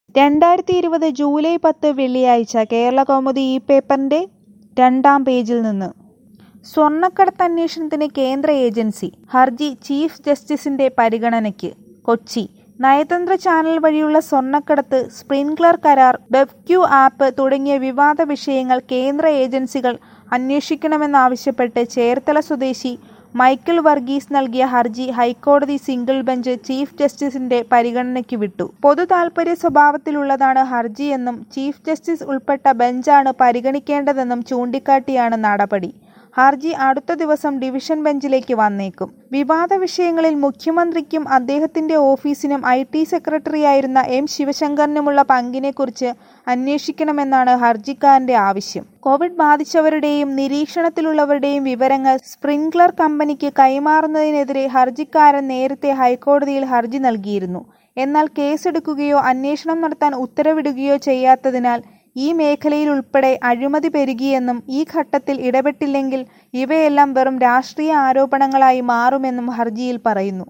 2020 July 10 വെള്ളിയാഴ്ച കേരളകൗമുദി ഈ പേപ്പറിന്റെ 2-ാം പേജിൽ നിന്ന്. സ്വർണ്ണക്കടത്ത് അന്വേഷണത്തിന് കേന്ദ്ര ഏജൻസി, ഹർജി ചീഫ് ജസ്റ്റിസിന്റെ പരിഗണനയ്ക്ക്. കൊച്ചി: നയതന്ത്ര ചാനൽ വഴിയുള്ള സ്വർണ്ണക്കടത്ത്, സ്പ്രിൻക്ലർ കരാർ, ബെവ്ക്യൂ ആപ്പ് തുടങ്ങിയ വിവാദ വിഷയങ്ങൾ കേന്ദ്ര ഏജൻസികൾ അന്വേഷിക്കണമെന്നാവശ്യപ്പെട്ട് ചേർത്തല സ്വദേശി മൈക്കിൾ വർഗീസ് നൽകിയ ഹർജി ഹൈക്കോടതി സിംഗിൾ ബെഞ്ച് ചീഫ് ജസ്റ്റിസിന്റെ പരിഗണനയ്ക്ക് വിട്ടു. പൊതുതാൽപര്യ സ്വഭാവത്തിലുള്ളതാണ് ഹർജിയെന്നും ചീഫ് ജസ്റ്റിസ് ഉൾപ്പെട്ട ബെഞ്ചാണ് പരിഗണിക്കേണ്ടതെന്നും ചൂണ്ടിക്കാട്ടിയാണ് നടപടി. ഹർജി അടുത്ത ദിവസം ഡിവിഷൻ ബെഞ്ചിലേക്ക് വന്നേക്കും. വിവാദ വിഷയങ്ങളിൽ മുഖ്യമന്ത്രിക്കും അദ്ദേഹത്തിന്റെ ഓഫീസിനും IT സെക്രട്ടറിയായിരുന്ന M. ശിവശങ്കറിനുമുള്ള പങ്കിനെക്കുറിച്ച് അന്വേഷിക്കണമെന്നാണ് ഹർജിക്കാരന്റെ ആവശ്യം. കോവിഡ് ബാധിച്ചവരുടെയും നിരീക്ഷണത്തിലുള്ളവരുടെയും വിവരങ്ങൾ സ്പ്രിൻക്ലർ കമ്പനിക്ക് കൈമാറുന്നതിനെതിരെ ഹർജിക്കാരൻ നേരത്തെ ഹൈക്കോടതിയിൽ ഹർജി നൽകിയിരുന്നു. എന്നാൽ കേസെടുക്കുകയോ അന്വേഷണം നടത്താൻ ഉത്തരവിടുകയോ ചെയ്യാത്തതിനാൽ ഈ മേഖലയിലുൾപ്പെടെ അഴിമതി പെരുകിയെന്നും ഈ ഘട്ടത്തിൽ ഇടപെട്ടില്ലെങ്കിൽ ഇവയെല്ലാം വെറും രാഷ്ട്രീയ ആരോപണങ്ങളായി മാറുമെന്നും ഹർജിയിൽ പറയുന്നു.